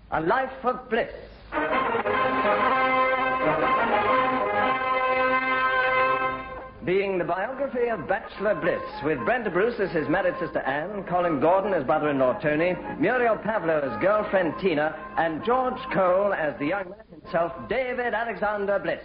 A Life of Bliss. Being the biography of Bachelor Bliss, with Brenda Bruce as his married sister Anne, Colin Gordon as brother-in-law Tony, Muriel Pavlo as girlfriend Tina, and George Cole as the young man himself, David Alexander Bliss.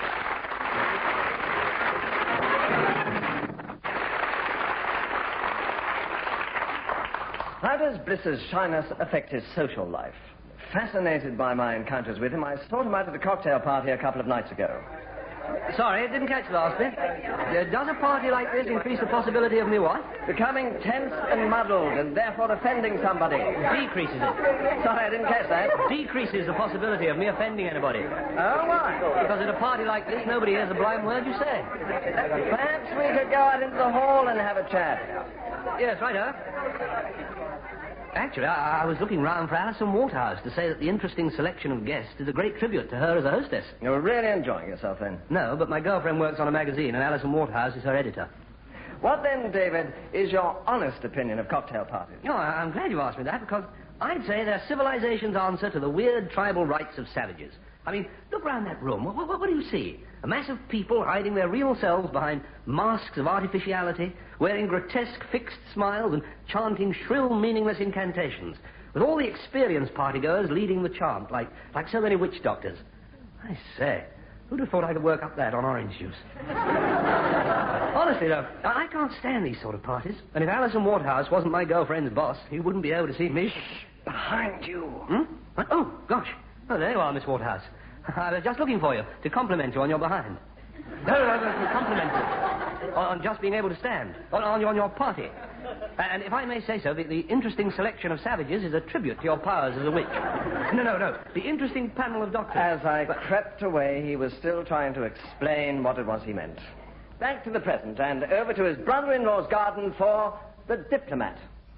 How does Bliss's shyness affect his social life? Fascinated by my encounters with him, I sought him out at a cocktail party a couple of nights ago. Sorry, didn't catch the last bit. Does a party like this increase the possibility of me what? Becoming tense and muddled and therefore offending somebody. Decreases it. Sorry, I didn't catch that. Decreases the possibility of me offending anybody. Oh, why? Because at a party like this, nobody hears a blind word you say. Perhaps we could go out into the hall and have a chat. Yes, righto. Actually, I was looking round for Alison Waterhouse to say that the interesting selection of guests is a great tribute to her as a hostess. You're really enjoying yourself, then? No, but my girlfriend works on a magazine, and Alison Waterhouse is her editor. What, then, David, is your honest opinion of cocktail parties? No, I'm glad you asked me that, because I'd say they're civilization's answer to the weird tribal rites of savages. I mean, look round that room. What do you see? A mass of people hiding their real selves behind masks of artificiality, wearing grotesque fixed smiles and chanting shrill, meaningless incantations, with all the experienced partygoers leading the chant, like so many witch doctors. I say, who'd have thought I could work up that on orange juice? Honestly, though, I can't stand these sort of parties. And if Alison Waterhouse wasn't my girlfriend's boss, he wouldn't be able to see me. Shh! Behind you. Oh, gosh. Oh, there you are, Miss Waterhouse. I was just looking for you, to compliment you on your behind. No, to compliment you on just being able to stand, on your party. And if I may say so, the interesting selection of savages is a tribute to your powers as a witch. No. The interesting panel of doctors. As I crept away, he was still trying to explain what it was he meant. Back to the present, and over to his brother-in-law's garden for The Diplomat.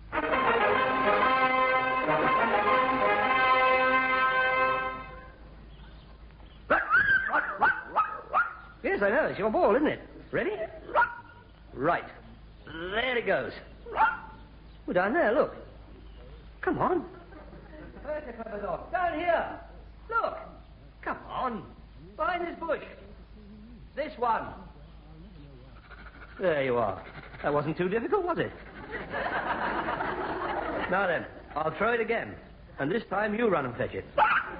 Yes, I know. It's your ball, isn't it? Ready? Right. There it goes. Well, down there, look. Come on. Down here. Look. Come on. Behind this bush. This one. There you are. That wasn't too difficult, was it? Now then, I'll throw it again. And this time you run and fetch it.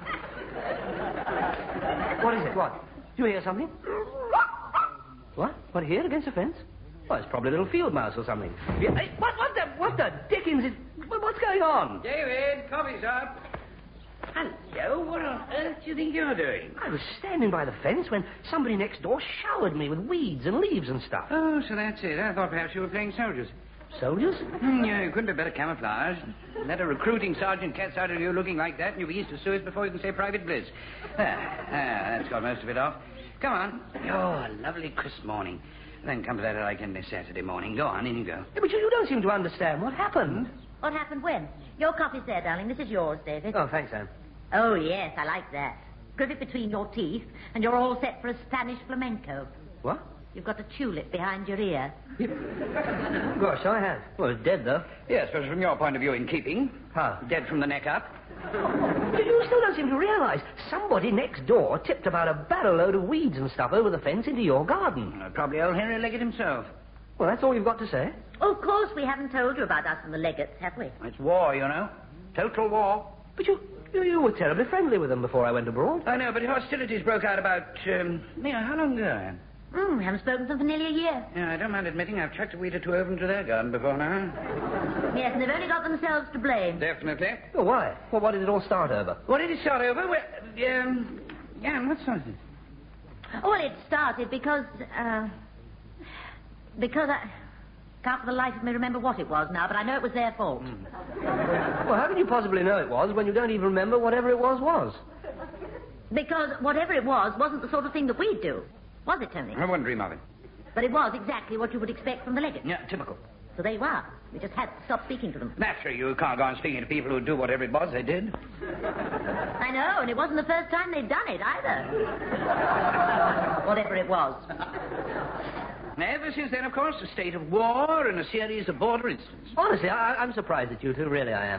What is it? What? Do you hear something? What, here against the fence? Well, it's probably a little field mouse or something. Yeah, hey, what the dickens is... What's going on? David, coffee's up. Hello, what on earth do you think you're doing? I was standing by the fence when somebody next door showered me with weeds and leaves and stuff. Oh, so that's it. I thought perhaps you were playing soldiers. Soldiers? Yeah, you couldn't be better camouflaged. Let a recruiting sergeant catch out of you looking like that, and you'll be east of Suez before you can say Private Bliss. That's got most of it off. Come on. Oh, a lovely crisp morning. Then come to that like in this Saturday morning. Go on, in you go. Yeah, but you don't seem to understand. What happened? What happened when? Your coffee's there, darling. This is yours, David. Oh, thanks, Anne. Oh, yes, I like that. Grip it between your teeth, and you're all set for a Spanish flamenco. What? You've got a tulip behind your ear. Gosh, I have. Well, it's dead, though. Yes, but from your point of view, in keeping. How? Dead from the neck up. You still don't seem to realize somebody next door tipped about a barrel load of weeds and stuff over the fence into your garden. Probably old Henry Leggett himself. Well, that's all you've got to say? Oh, of course, we haven't told you about us and the Leggets, have we? It's war, you know. Total war. But you were terribly friendly with them before I went abroad. I know, but hostilities broke out about, how long ago, Anne? We haven't spoken for nearly a year. Yeah, I don't mind admitting I've chucked a weed or two over into their garden before now. Yes, and they've only got themselves to blame. Definitely. Well, why? Well, what did it all start over? What did it start over? Well, Anne, what started? Oh, well, it started because I can't for the life of me remember what it was now, but I know it was their fault. Well, how can you possibly know it was when you don't even remember whatever it was? Because whatever it was wasn't the sort of thing that we'd do. Was it, Tony? I wouldn't dream of it. But it was exactly what you would expect from the Leggett. Yeah, typical. So there you are. We just had to stop speaking to them. Naturally, you can't go on speaking to people who do whatever it was they did. I know, and it wasn't the first time they'd done it, either. Whatever it was. Ever since then, of course, a state of war and a series of border incidents. Honestly, I'm surprised at you two, really I am.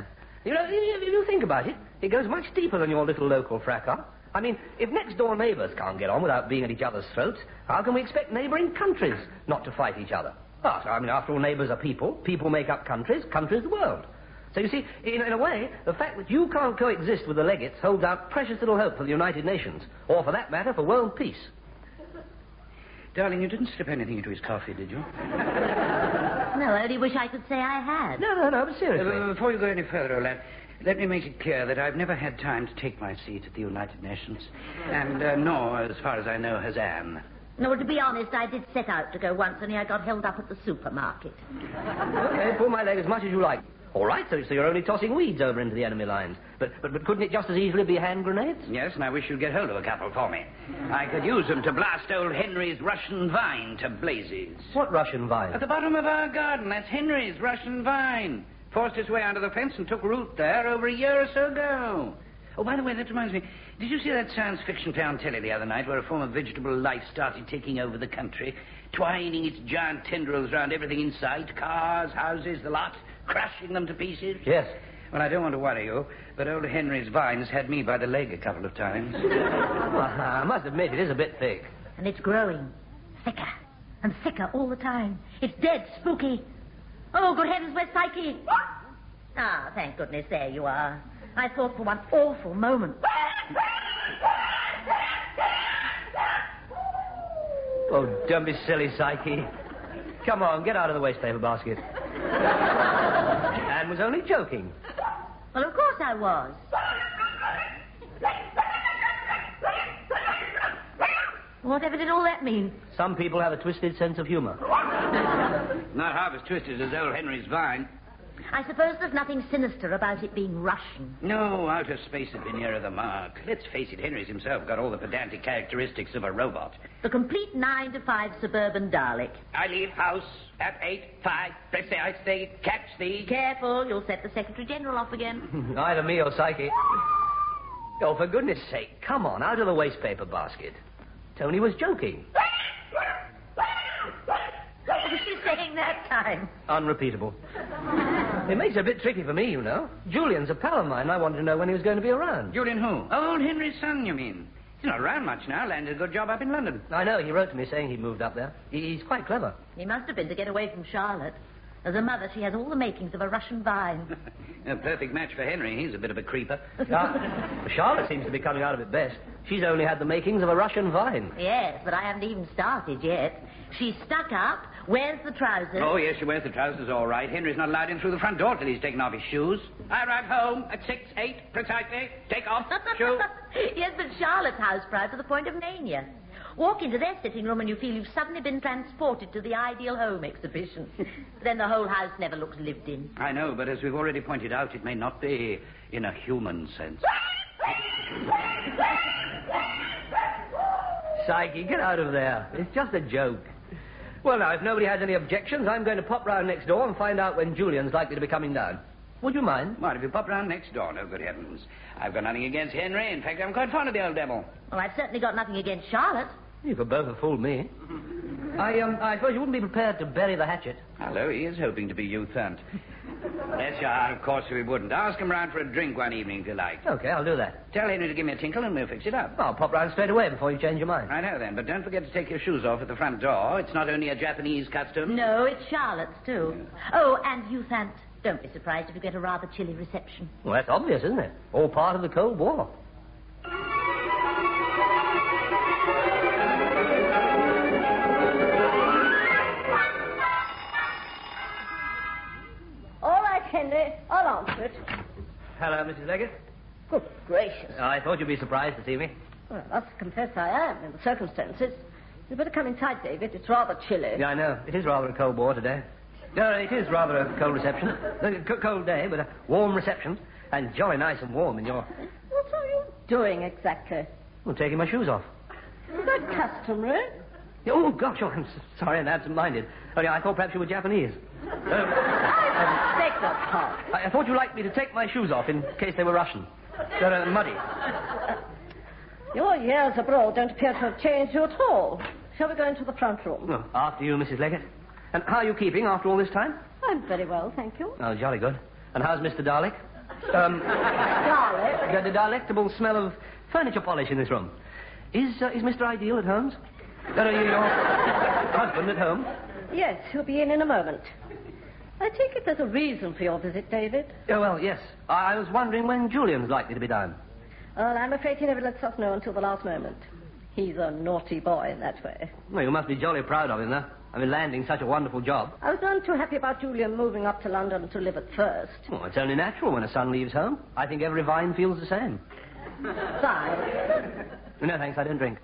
You know, if you think about it, it goes much deeper than your little local fracas. I mean, if next-door neighbours can't get on without being at each other's throats, how can we expect neighbouring countries not to fight each other? Oh, so, I mean, after all, neighbours are people. People make up countries. Countries the world. So, you see, in a way, the fact that you can't coexist with the Legates holds out precious little hope for the United Nations, or, for that matter, for world peace. Darling, you didn't slip anything into his coffee, did you? No, I only wish I could say I had. No, but seriously. Before you go any further, old lad, let me make it clear that I've never had time to take my seat at the United Nations. And nor, as far as I know, has Anne. No, to be honest, I did set out to go once, only I got held up at the supermarket. Okay, pull my leg as much as you like. All right, so you're only tossing weeds over into the enemy lines. But couldn't it just as easily be hand grenades? Yes, and I wish you'd get hold of a couple for me. I could use them to blast old Henry's Russian vine to blazes. What Russian vine? At the bottom of our garden. That's Henry's Russian vine. Forced its way under the fence and took root there over a year or so ago. Oh, by the way, that reminds me. Did you see that science fiction play on telly the other night where a form of vegetable life started taking over the country, twining its giant tendrils around everything in sight, cars, houses, the lot, crushing them to pieces? Yes. Well, I don't want to worry you, but old Henry's vines had me by the leg a couple of times. Well, I must admit, it is a bit thick. And it's growing. Thicker and thicker all the time. It's dead spooky. Oh, good heavens, where's Psyche? Ah, thank goodness, there you are. I thought for one awful moment. Oh, don't be silly, Psyche. Come on, get out of the wastepaper basket. Anne was only joking. Well, of course I was. Whatever did all that mean? Some people have a twisted sense of humor. Not half as twisted as old Henry's vine. I suppose there's nothing sinister about it being Russian. No, outer space had been nearer the mark. Let's face it, Henry's himself got all the pedantic characteristics of a robot. The complete 9-to-5 suburban Dalek. I leave house at 8:05. Precisely. Catch the... Careful, you'll set the Secretary General off again. Either me or Psyche. Oh, for goodness sake, come on, out of the wastepaper basket. Tony was joking. What was she saying that time? Unrepeatable. It makes it a bit tricky for me, you know. Julian's a pal of mine, and I wanted to know when he was going to be around. Julian who? Old Henry's son, you mean? He's not around much now. Landed a good job up in London. I know, he wrote to me saying he'd moved up there. He's quite clever. He must have been to get away from Charlotte. As a mother, she has all the makings of a Russian vine. A perfect match for Henry. He's a bit of a creeper. Charlotte seems to be coming out of it best. She's only had the makings of a Russian vine. Yes, but I haven't even started yet. She's stuck up, wears the trousers. Oh, yes, she wears the trousers all right. Henry's not allowed in through the front door till he's taken off his shoes. I arrive home at 6:08 precisely. Take off shoes. Yes, but Charlotte's house proud to the point of mania. Walk into their sitting room and you feel you've suddenly been transported to the Ideal Home exhibition. Then the whole house never looks lived in. I know, but as we've already pointed out, it may not be in a human sense. Psyche, get out of there. It's just a joke. Well, now, if nobody has any objections, I'm going to pop round next door and find out when Julian's likely to be coming down. Would you mind? What, if you pop round next door? No, good heavens. I've got nothing against Henry. In fact, I'm quite fond of the old devil. Well, I've certainly got nothing against Charlotte. You could both have fooled me. I suppose you wouldn't be prepared to bury the hatchet. Hello, he is hoping to be youth-hunt. Yes, you are. Of course we wouldn't. Ask him round for a drink one evening if you like. Okay, I'll do that. Tell Henry to give me a tinkle and we'll fix it up. I'll pop round straight away before you change your mind. I know then, but don't forget to take your shoes off at the front door. It's not only a Japanese custom. No, it's Charlotte's, too. Oh, and youth hunt. Don't be surprised if you get a rather chilly reception. Well, that's obvious, isn't it? All part of the Cold War. All right, Henry. I'll answer it. Hello, Mrs. Leggett. Good gracious. I thought you'd be surprised to see me. Well, I must confess I am, in the circumstances. You'd better come inside, David. It's rather chilly. Yeah, I know. It is rather a cold war today. No, it is rather a cold reception. A cold day, but a warm reception. And jolly nice and warm in your... What are you doing exactly? Well, taking my shoes off. Is that customary? Oh, gosh, I'm sorry and absent-minded. Only I thought perhaps you were Japanese. I beg your pardon. I thought you'd like me to take my shoes off in case they were Russian. They're muddy. Your years abroad don't appear to have changed you at all. Shall we go into the front room? Oh, after you, Mrs. Leggett. And how are you keeping after all this time? I'm very well, thank you. Oh, jolly good. And how's Mr. Dalek? Garlic. The delectable smell of furniture polish in this room. Is Mr. Ideal at home? No, your husband at home? Yes, he'll be in a moment. I take it there's a reason for your visit, David. Oh, well, yes. I was wondering when Julian's likely to be down. Well, I'm afraid he never lets us know until the last moment. He's a naughty boy in that way. Well, you must be jolly proud of him, though. I mean, landing such a wonderful job. I was none too happy about Julian moving up to London to live at first. Well, it's only natural when a son leaves home. I think every vine feels the same. Vine? No, thanks, I don't drink.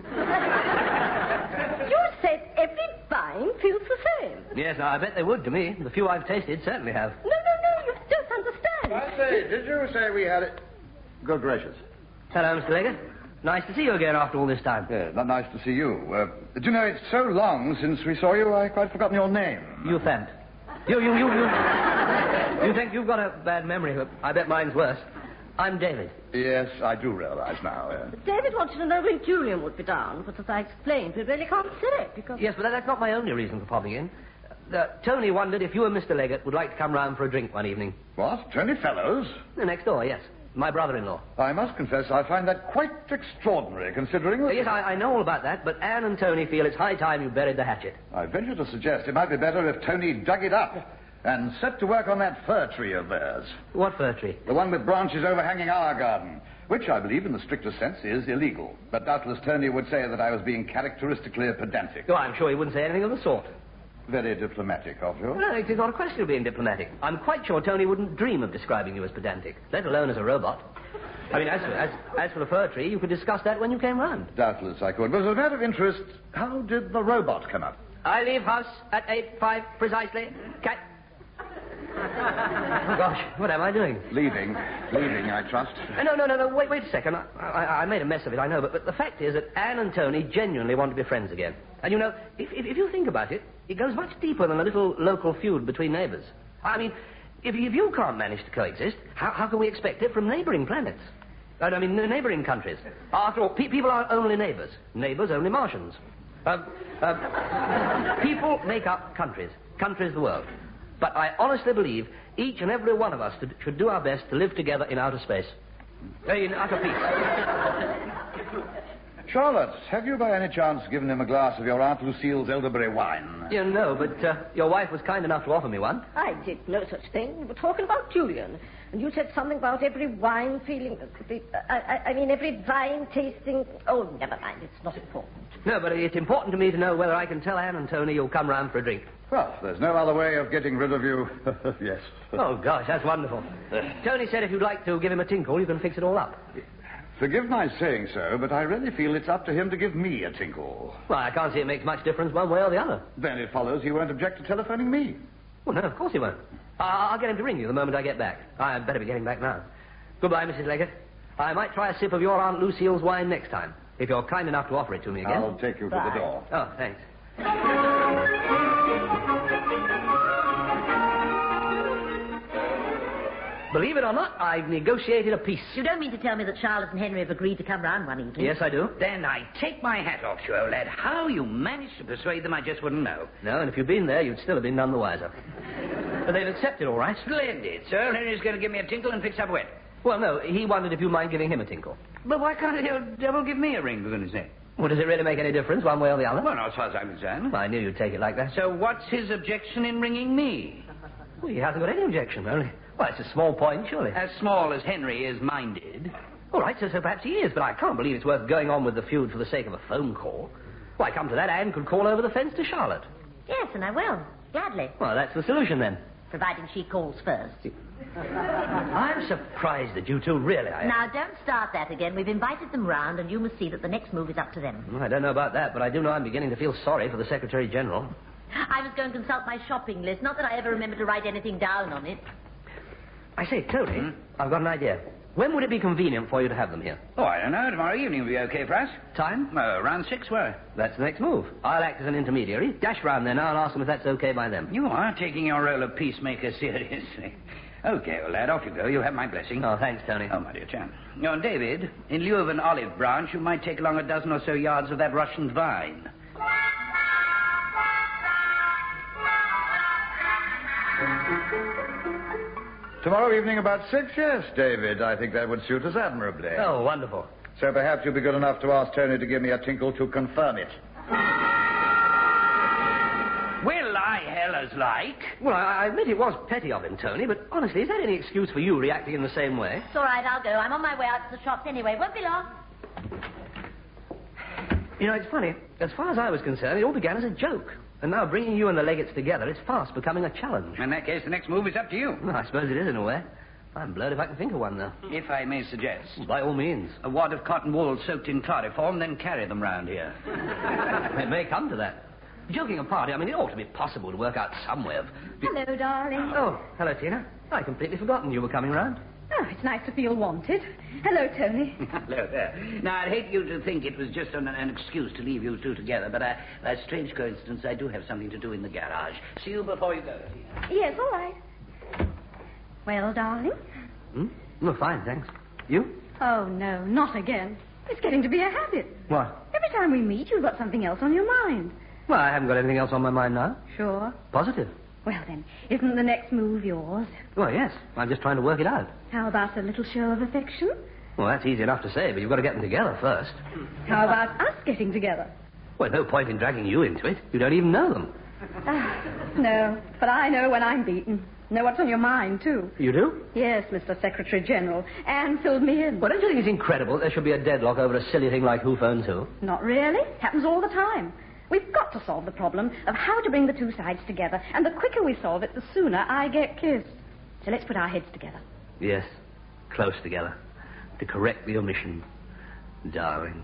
You said every vine feels the same. Yes, I bet they would to me. The few I've tasted certainly have. No, you don't understand. I say, did you say we had it? Good gracious. Hello, Mr. Leggett. Nice to see you again after all this time. Yeah, not nice to see you. Do you know, it's so long since we saw you, I quite forgotten your name. You think? You think you've got a bad memory, but I bet mine's worse. I'm David. Yes, I do realize now. David wanted to know when Julian would be down, but as I explained, we really can't say because... Yes, but that's not my only reason for popping in. Tony wondered if you and Mr. Leggett would like to come round for a drink one evening. What? Tony Fellows? Next door, yes. My brother-in-law. I must confess I find that quite extraordinary, considering... Yes, I know all about that, but Anne and Tony feel it's high time you buried the hatchet. I venture to suggest it might be better if Tony dug it up and set to work on that fir tree of theirs. What fir tree? The one with branches overhanging our garden, which I believe in the strictest sense is illegal. But doubtless Tony would say that I was being characteristically pedantic. Oh, I'm sure he wouldn't say anything of the sort. Very diplomatic of you. No, it's not a question of being diplomatic. I'm quite sure Tony wouldn't dream of describing you as pedantic, let alone as a robot. I mean, as for the fir tree, you could discuss that when you came round. Doubtless I could. But as a matter of interest, how did the robot come up? I leave house at 8:05 precisely. Cat. Oh, gosh, what am I doing? Leaving, I trust. No, wait a second. I made a mess of it, I know, but the fact is that Anne and Tony genuinely want to be friends again. And, you know, if you think about it, it goes much deeper than a little local feud between neighbours. I mean, if you can't manage to coexist, how can we expect it from neighbouring planets? I mean, neighbouring countries. After all, people aren't only neighbours. Neighbours only Martians. People make up countries. Countries the world. But I honestly believe each and every one of us should do our best to live together in outer space. In utter peace. Charlotte, have you by any chance given him a glass of your Aunt Lucille's elderberry wine? Yeah, no, but your wife was kind enough to offer me one. I did no such thing. We were talking about Julian. And you said something about every wine feeling... I mean, every vine tasting... Oh, never mind. It's not important. No, but it's important to me to know whether I can tell Anne and Tony you'll come round for a drink. Well, there's no other way of getting rid of you. Yes. Oh, gosh, that's wonderful. Tony said if you'd like to give him a tinkle, you can fix it all up. Forgive my saying so, but I really feel it's up to him to give me a tinkle. Well, I can't see it makes much difference one way or the other. Then it follows he won't object to telephoning me. Well, no, of course he won't. I'll get him to ring you the moment I get back. I'd better be getting back now. Goodbye, Mrs. Leggett. I might try a sip of your Aunt Lucille's wine next time, if you're kind enough to offer it to me again. I'll take you to the door. Oh, thanks. Believe it or not, I've negotiated a peace. You don't mean to tell me that Charlotte and Henry have agreed to come round one evening? Yes, I do. Then I take my hat off to you, old lad. How you managed to persuade them, I just wouldn't know. No, and if you'd been there, you'd still have been none the wiser. But they've accepted, all right. Splendid. Sir Henry's going to give me a tinkle and fix up wet. Well, no, he wondered if you mind giving him a tinkle. But why can't the old devil give me a ring, for goodness sake? Well, does it really make any difference, one way or the other? Well, not as far as I'm concerned. I knew you'd take it like that. So what's his objection in ringing me? Well, he hasn't got any objection, only... Well, it's a small point, surely. As small as Henry is minded. All right, so perhaps he is, but I can't believe it's worth going on with the feud for the sake of a phone call. Why, come to that, Anne could call over the fence to Charlotte. Yes, and I will. Gladly. Well, that's the solution, then. Providing she calls first. I'm surprised at you two, really. Now, don't start that again. We've invited them round, and you must see that the next move is up to them. Well, I don't know about that, but I do know I'm beginning to feel sorry for the Secretary General. I was going to consult my shopping list. Not that I ever remember to write anything down on it. I say, Tony, I've got an idea. When would it be convenient for you to have them here? Oh, I don't know. Tomorrow evening will be okay for us. Time? Around 6, where? That's the next move. I'll act as an intermediary. Dash round there now and ask them if that's okay by them. You are taking your role of peacemaker seriously. Okay, old lad, off you go. You have my blessing. Oh, thanks, Tony. Oh, my dear chap. Now, David, in lieu of an olive branch, you might take along a dozen or so yards of that Russian vine. Tomorrow evening about 6, yes, David. I think that would suit us admirably. Oh, wonderful. So perhaps you'll be good enough to ask Tony to give me a tinkle to confirm it. Well, I hell as like. Well, I admit it was petty of him, Tony, but honestly, is that any excuse for you reacting in the same way? It's all right, I'll go. I'm on my way out to the shops anyway. Won't be long. You know, it's funny. As far as I was concerned, it all began as a joke. And now bringing you and the Legates together is fast becoming a challenge. In that case, the next move is up to you. Well, I suppose it is in a way. I'm blowed if I can think of one, though. If I may suggest. By all means. A wad of cotton wool soaked in chloroform, then carry them round here. It may come to that. Joking apart, I mean, it ought to be possible to work out some way of... Hello, darling. Oh, hello, Tina. I'd completely forgotten you were coming round. Oh, it's nice to feel wanted. Hello, Tony. Hello there. Now, I'd hate you to think it was just an excuse to leave you two together, but a strange coincidence, I do have something to do in the garage. See you before you go. Yes, all right. Well, darling? Well, fine, thanks. You? Oh, no, not again. It's getting to be a habit. What? Every time we meet, you've got something else on your mind. Well, I haven't got anything else on my mind now. Sure. Positive. Well, then, isn't the next move yours? Well, yes. I'm just trying to work it out. How about a little show of affection? Well, that's easy enough to say, but you've got to get them together first. How about us getting together? Well, no point in dragging you into it. You don't even know them. No, but I know when I'm beaten. Know what's on your mind, too. You do? Yes, Mr. Secretary General. Anne filled me in. Well, don't you think it's incredible there should be a deadlock over a silly thing like who phones who? Not really. Happens all the time. We've got to solve the problem of how to bring the two sides together. And the quicker we solve it, the sooner I get kissed. So let's put our heads together. Yes, close together. To correct the omission. Darling.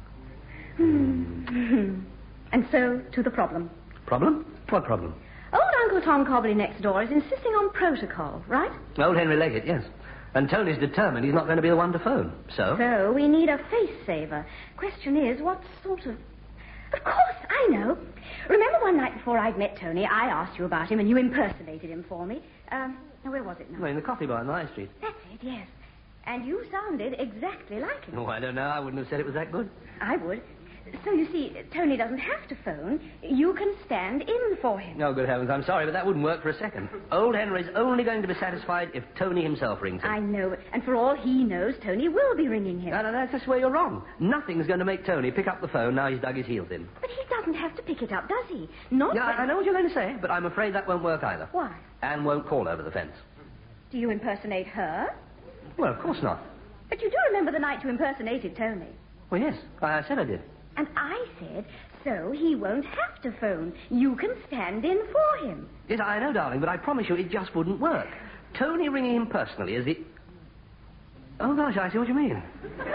And so, to the problem. Problem? What problem? Old Uncle Tom Cobley next door is insisting on protocol, right? Old Henry Leggett, yes. And Tony's determined he's not going to be the one to phone. So? So, we need a face-saver. Question is, what sort of... Of course, I know. Remember one night before I'd met Tony, I asked you about him and you impersonated him for me. Where was it now? Well, in the coffee bar on the High Street. That's it, yes. And you sounded exactly like him. Oh, I don't know. I wouldn't have said it was that good. I would. So, you see, Tony doesn't have to phone. You can stand in for him. Oh, good heavens. I'm sorry, but that wouldn't work for a second. Old Henry's only going to be satisfied if Tony himself rings him. I know. And for all he knows, Tony will be ringing him. No, that's just where you're wrong. Nothing's going to make Tony pick up the phone now he's dug his heels in. But he doesn't have to pick it up, does he? Not Yeah, when... I know what you're going to say, but I'm afraid that won't work either. Why? Anne won't call over the fence. Do you impersonate her? Well, of course not. But you do remember the night you impersonated Tony. Well, yes, I said I did. And I said, so he won't have to phone. You can stand in for him. Yes, I know, darling, but I promise you it just wouldn't work. Tony ringing him personally is the... Oh, gosh, I see what you mean.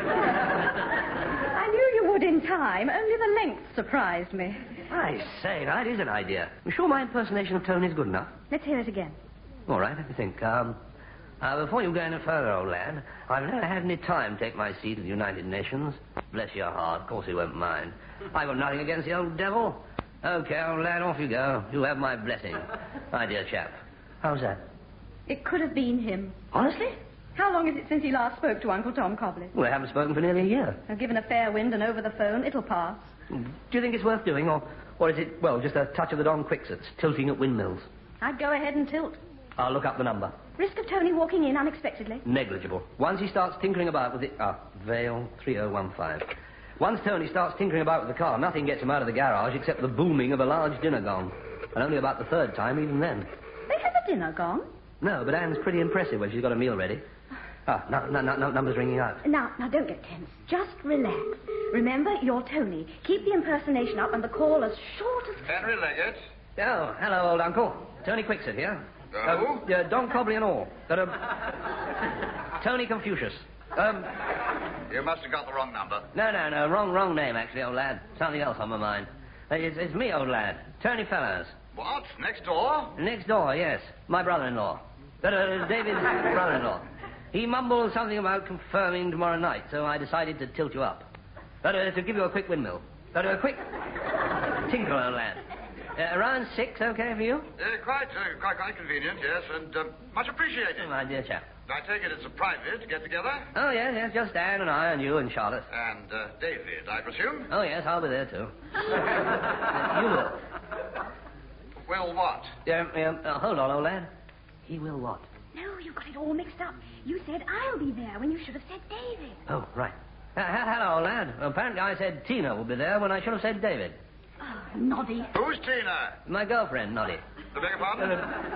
I knew you would in time. Only the length surprised me. I say, that is an idea. I'm sure my impersonation of Tony is good enough. Let's hear it again. All right, let me think. Before you go any further, old lad, I've never had any time to take my seat at the United Nations. Bless your heart, of course he won't mind. I've got nothing against the old devil. Okay, old lad, off you go. You have my blessing. My dear chap. How's that? It could have been him. Honestly? How long is it since he last spoke to Uncle Tom Cobley? Well, I haven't spoken for nearly a year. Now, given a fair wind and over the phone, it'll pass. Do you think it's worth doing, or is it, well, just a touch of the Don Quixotes, tilting at windmills? I'd go ahead and tilt. I'll look up the number. Risk of Tony walking in unexpectedly? Negligible. Once he starts tinkering about with it... Vale 3015. Once Tony starts tinkering about with the car, nothing gets him out of the garage except the booming of a large dinner gong. And only about the third time, even then. They have a dinner gong? No, but Anne's pretty impressive when she's got a meal ready. Number's ringing out. Now, don't get tense. Just relax. Remember, you're Tony. Keep the impersonation up and the call as short as... Henry Leggett. Oh, hello, old uncle. Tony Quixote here. Oh? Don Cobley and all. Tony Confucius. You must have got the wrong number. No. Wrong name, actually, old lad. Something else on my mind. It's me, old lad. Tony Fellows. What? Next door? Next door, yes. My brother-in-law. David's brother-in-law. He mumbled something about confirming tomorrow night, so I decided to tilt you up. To give you a quick windmill. A quick tinkle, old lad. Around 6, okay for you? Quite convenient, yes, and much appreciated. My dear chap. I take it it's a private get-together? Oh, yes, just Dan and I and you and Charlotte. And David, I presume? Oh, yes, I'll be there, too. You will. Well, what? Hold on, old lad. He will what? No, you got it all mixed up. You said I'll be there when you should have said David. Oh, right. Hello, lad. Apparently I said Tina will be there when I should have said David. Oh, Noddy. Who's Tina? My girlfriend, Noddy. I beg your pardon?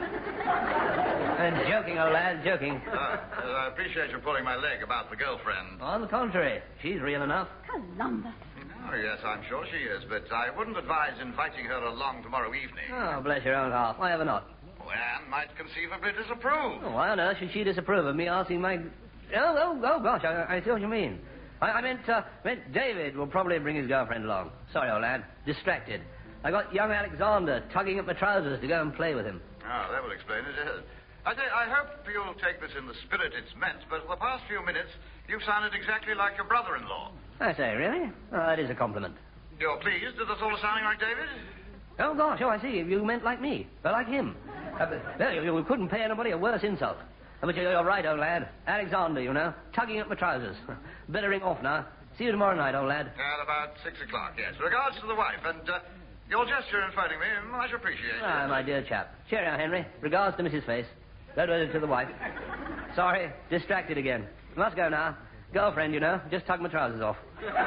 Joking, old lad, joking. I appreciate you pulling my leg about the girlfriend. On the contrary, she's real enough. Columbus. Oh, yes, I'm sure she is, but I wouldn't advise inviting her along tomorrow evening. Oh, bless your own heart. Why ever not? Anne might conceivably disapprove. Oh, why on earth should she disapprove of me asking my... Oh, gosh, I see what you mean. I meant David will probably bring his girlfriend along. Sorry, old lad. Distracted. I got young Alexander tugging at my trousers to go and play with him. Oh, that will explain it, yes. I hope you'll take this in the spirit it's meant, but for the past few minutes, you've sounded exactly like your brother-in-law. I say, really? Oh, that is a compliment. You're pleased that that's all sounding like David? Oh, gosh, I see. You meant like me. But like him. You couldn't pay anybody a worse insult. But you're right, old lad. Alexander, you know, tugging at my trousers. Better ring off now. See you tomorrow night, old lad. At about 6 o'clock, yes. Regards to the wife, and your gesture in phoning me, much appreciated. Ah, my dear chap. Cheerio, Henry. Regards to Mrs. Face. That was to the wife. Sorry, distracted again. Must go now. Girlfriend, you know. Just tugged my trousers off.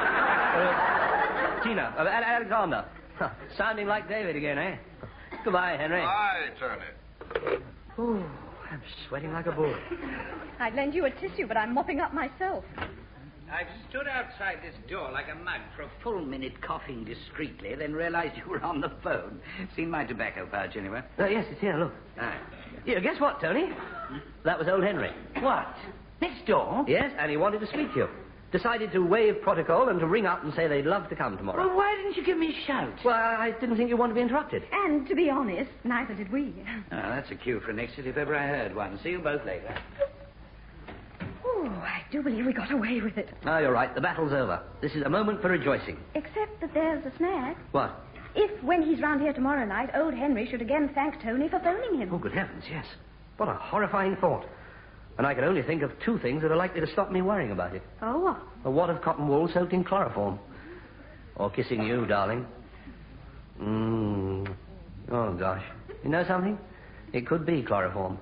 Tina. Alexander. Sounding like David again, eh? Goodbye, Henry. Bye, Tony. Ooh, I'm sweating like a bull. I'd lend you a tissue, but I'm mopping up myself. I've stood outside this door like a mug for a full minute coughing discreetly, then realized you were on the phone. Seen my tobacco pouch anywhere? Yes, it's here, look. Ah. Yeah, guess what, Tony? That was old Henry. What? Next door? Yes, and he wanted to speak to you. Decided to waive protocol and to ring up and say they'd love to come tomorrow. Well, why didn't you give me a shout? Well, I didn't think you wanted to be interrupted. And, to be honest, neither did we. Oh, that's a cue for an exit if ever I heard one. See you both later. Oh, I do believe we got away with it. Oh, you're right. The battle's over. This is a moment for rejoicing. Except that there's a snag. What? If, when he's round here tomorrow night, old Henry should again thank Tony for phoning him. Oh, good heavens, yes. What a horrifying thought. And I can only think of two things that are likely to stop me worrying about it. Oh, what? A wad of cotton wool soaked in chloroform. Or kissing you, darling. Oh, gosh. You know something? It could be chloroform.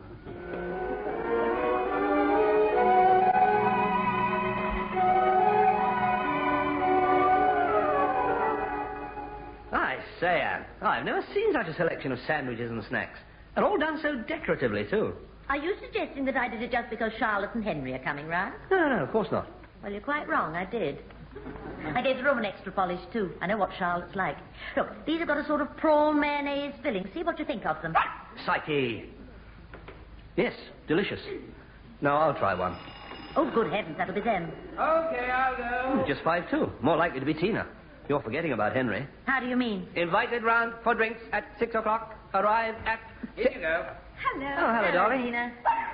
I say, Anne, I've never seen such a selection of sandwiches and snacks. And all done so decoratively, too. Are you suggesting that I did it just because Charlotte and Henry are coming round? No, of course not. Well, you're quite wrong. I did. I gave the room an extra polish, too. I know what Charlotte's like. Look, these have got a sort of prawn mayonnaise filling. See what you think of them. Psyche. Yes, delicious. No, I'll try one. Oh, good heavens, that'll be them. Okay, I'll go. Just 5-2. More likely to be Tina. You're forgetting about Henry. How do you mean? Invited round for drinks at 6 o'clock. Arrive at... Here you go. Hello. Oh, hello, darling. Tina.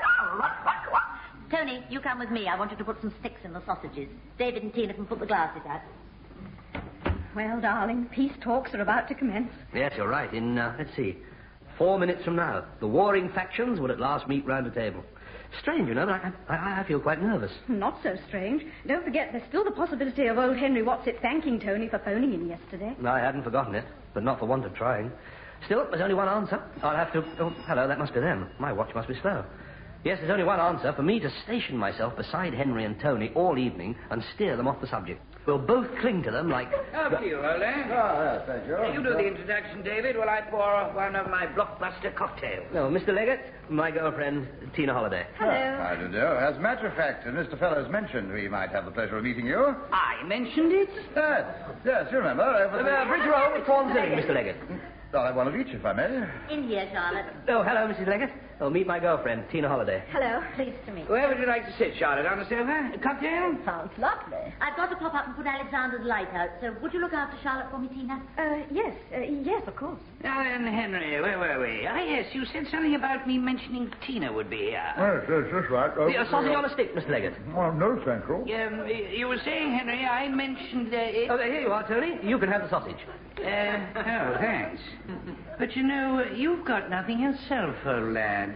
Tony, you come with me. I want you to put some sticks in the sausages. David and Tina can put the glasses out. Well, darling, peace talks are about to commence. Yes, you're right. In, let's see, 4 minutes from now, the warring factions would at last meet round a table. Strange, you know, but I feel quite nervous. Not so strange. Don't forget, there's still the possibility of old Henry Whatsit thanking Tony for phoning him yesterday. No, I hadn't forgotten it, but not for want of trying. Still, there's only one answer. I'll have to... Oh, hello, that must be them. My watch must be slow. Yes, there's only one answer. For me to station myself beside Henry and Tony all evening and steer them off the subject. We'll both cling to them like... Up to you, Ole. yes, thank you. You do the introduction, David, while I pour one of my blockbuster cocktails. No, Mr. Leggett, my girlfriend, Tina Holliday. Hello. I do know. As a matter of fact, Mr. Fellows mentioned we might have the pleasure of meeting you. I mentioned it. Yes, you remember. Over the... Bridge roll with corn filling, Mr. Leggett. I'll have one of each, if I may. In here, Charlotte. Oh, hello, Mrs. Leggett. Oh, meet my girlfriend, Tina Holliday. Hello. Pleased to meet you. Where would you like to sit, Charlotte? On the sofa? A cocktail? Sounds lovely. I've got to pop up and put Alexander's light out, so would you look after Charlotte for me, Tina? Yes, of course. Now then, Henry, where were we? Ah, yes, you said something about me mentioning Tina would be here. Yes, that's right. A sausage on a stick, Mr. Leggett. Oh, no, thank you. You were saying, Henry, I mentioned it. Oh, here you are, Tony. You can have the sausage. Oh, thanks. But you know, you've got nothing yourself, old lad.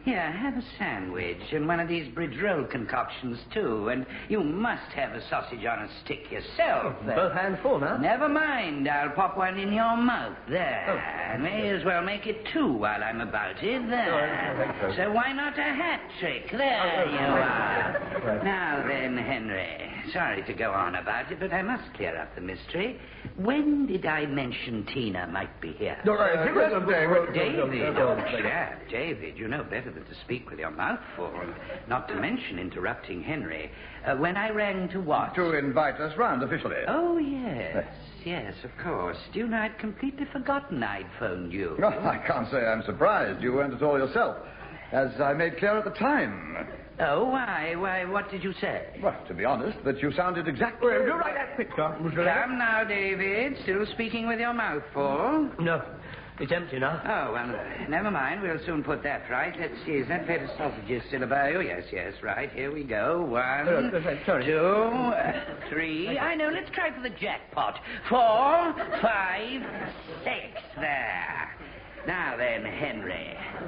Here, have a sandwich and one of these bridge roll concoctions, too. And you must have a sausage on a stick yourself. Both hands full now. Never mind. I'll pop one in your mouth. There. Oh. May as well make it two while I'm about it. There. So why not a hat trick? There you are. Now then, Henry. Sorry to go on about it, but I must clear up the mystery. When did I mention Tina might be here? David. Oh, chap, David, you know better than to speak with your mouth full, not to mention interrupting Henry. When I rang to what? To invite us round officially. Oh, yes. Yes, of course. Do you know, I'd completely forgotten I'd phoned you. Oh, I can't say I'm surprised. You weren't at all yourself, as I made clear at the time. Oh, why? Why, what did you say? Well, to be honest, that you sounded exactly... Well, do write that picture, Mr. Leggett. Come now, David. Still speaking with your mouth full? No, it's empty now. Oh, well, never mind. We'll soon put that right. Let's see. Is that plate of sausages still about you? Yes, right. Here we go. 1, sorry. 2, 3. I know. Let's try for the jackpot. 4, 5, 6. There. Now then, Henry.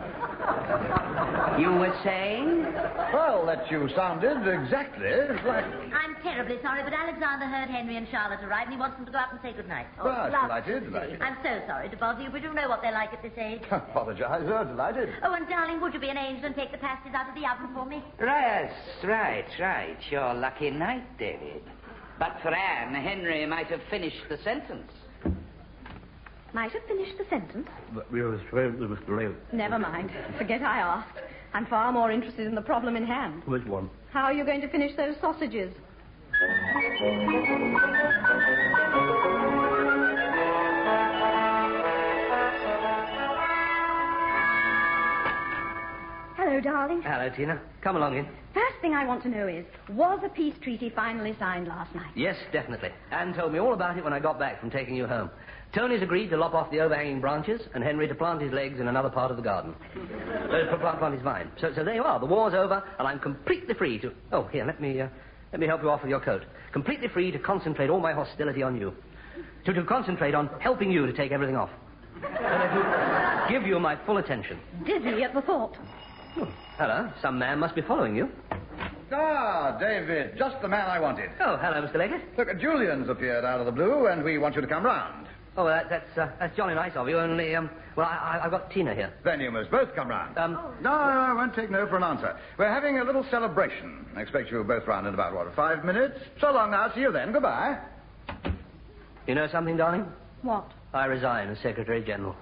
You were saying? Well, that you sounded exactly like... I'm terribly sorry, but Alexander heard Henry and Charlotte arrive, and he wants them to go up and say goodnight. Well, delighted. I'm so sorry to bother you, but you know what they're like at this age. Apologize. Oh, delighted. Oh, and darling, would you be an angel and take the pasties out of the oven for me? Yes, right. Your lucky night, David. But for Anne, Henry might have finished the sentence. Might have finished the sentence. Never mind. Forget I asked. I'm far more interested in the problem in hand. Which one? How are you going to finish those sausages? Hello, darling. Hello, Tina. Come along in. First thing I want to know is, was a peace treaty finally signed last night? Yes, definitely. Anne told me all about it when I got back from taking you home. Tony's agreed to lop off the overhanging branches, and Henry to plant his legs in another part of the garden. Plant his vine. So there you are. The war's over, and I'm completely free to... Oh, here, let me help you off with your coat. Completely free to concentrate all my hostility on you. To concentrate on helping you to take everything off. And to give you my full attention. Dizzy at the thought. Oh, hello. Some man must be following you. Ah, David. Just the man I wanted. Oh, hello, Mr. Leggett. Look, Julian's appeared out of the blue, and we want you to come round. Oh, that's jolly nice of you, only, I've got Tina here. Then you must both come round. No, I won't take no for an answer. We're having a little celebration. I expect you both round in about, 5 minutes? So long now. See you then. Goodbye. You know something, darling? What? I resign as Secretary General.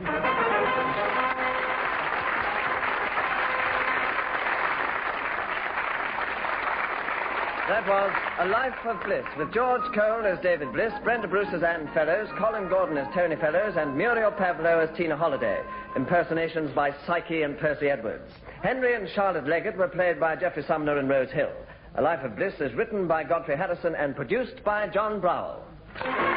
That was A Life of Bliss, with George Cole as David Bliss, Brenda Bruce as Anne Fellows, Colin Gordon as Tony Fellows, and Muriel Pavlo as Tina Holliday. Impersonations by Psyche and Percy Edwards. Henry and Charlotte Leggett were played by Geoffrey Sumner and Rose Hill. A Life of Bliss is written by Godfrey Harrison and produced by John Browell.